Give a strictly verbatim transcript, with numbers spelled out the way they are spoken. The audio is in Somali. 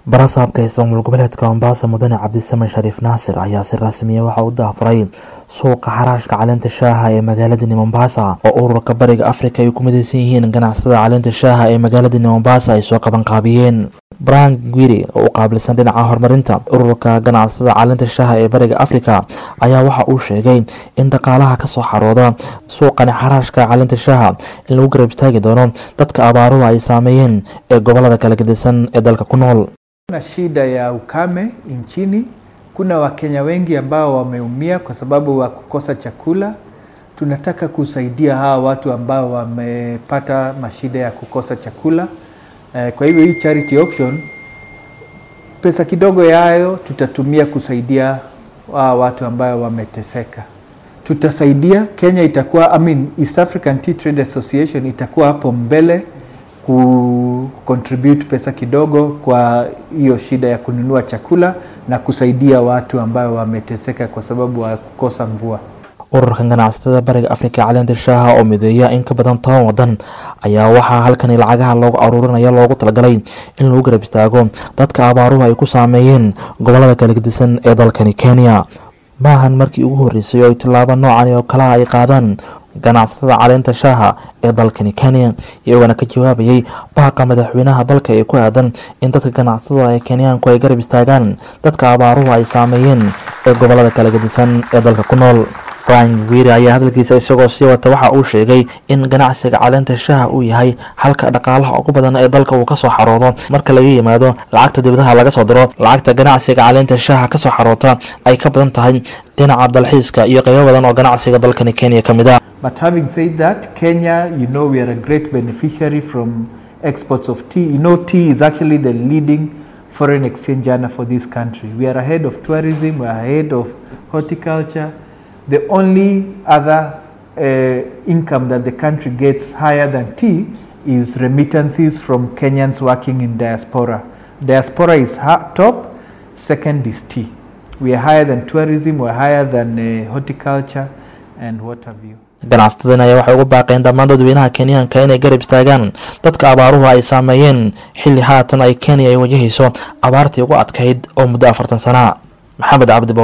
barasaabka ismaamul goboleedka Mombasa mudane Cabdisamed Shariif Naasir ayaa si rasmi ah waxa uu daafuray suuqa xaraashka caleenta shaaha ee magaalada Mombasa oo ururka bariga Afrika ay ku midaysan yihiin ganacsatada caleenta shaaha ee magaalada Mombasa ay soo qaban qaabiyeen. Brian Gwiri oo qaabilsan dhinaca horumarinta ururka ganacsatada caleenta shaaha ee bariga Afrika ayaa waxa uu sheegay in dhaqaalaha ka soo xarooda suuqan xaraashka caleenta shaaha in lagu garab istaagi doono dadka abaaruhu ay saameeyeen ee gobolada kala gedisan ee dalka ku nool. Kuna shida ya ukame nchini, kuna Wakenya wengi ambao wameumia kwa sababu wa kukosa chakula. Tunataka kusaidia hawa watu ambao wamepata mashida ya kukosa chakula. Kwa hivyo hii charity auction, pesa kidogo yayo tutatumia kusaidia hawa watu ambao wameteseka. Tutasaidia, Kenya itakuwa, I mean East African Tea Trade Association itakuwa hapo mbele ku contribute pesa kidogo kwa hiyo shida ya kununua chakula na kusaidia watu ambao wameteseka kwa sababu wa kukosa mvua. Ururka ganacsatada bariga Afrika caleenta shaaha oo mideeya in ka badan toban wadan ayaa waxa halkan lacagaha loogu aruurinayo loogu talagalay in lagu garab istaago dadka abaaruhu ay ku saameeyeen gobolada kala gedisan ee dalkani Kenya. Maahan markii ugu horeysay oo tilaabo noocan oo kala ay qaadaan ganacsatada caleenta shaaha ee dalkani Kenya, iyagoo ka jawaabayay baaqa madaxweynaha dalka ee ku aadan in dadka ganacsatada ee Kenyaanku ay garab istaagaan dadka abaaruhu ay saameeyeen ee gobolada kala gedisan ee dalka ku nool. Brian Gwiri ayaa hadalkiisa isagoo sii wata waxa uu sheegay in ganacsiga caleenta shaaha uu yahay halka dhaqaalaha ugu badan ee dalka uu ka soo xaroodo marka laga yimaado lacagta dibadaha laga soo diro. Lacagta ganacsiga caleenta shaaha ka soo xaroota ay ka badan tahay dhinaca dalxiiska iyo qaybo badan oo ganacsiga dalkani Kenya ka mid ah. But having said that, Kenya, you know, we are a great beneficiary from exports of tea. You know, tea is actually the leading foreign exchange earner for this country. We are ahead of tourism, we are ahead of horticulture. The only other uh, income that the country gets higher than tea is remittances from Kenyans working in diaspora. Diaspora is top, second is tea. We are higher than tourism, we are higher than uh, horticulture and what have you. ganacsatada ayaa waxay ugu baaqeen dhammaan dadweynaha Kenyaanka inay garab istaagaan dadka abaaruhu ay saameeyeen xilli haatan ay Kenya ay wajahayso abaartii ugu adkayd oo muddo afartan sano. Maxamed Cabdi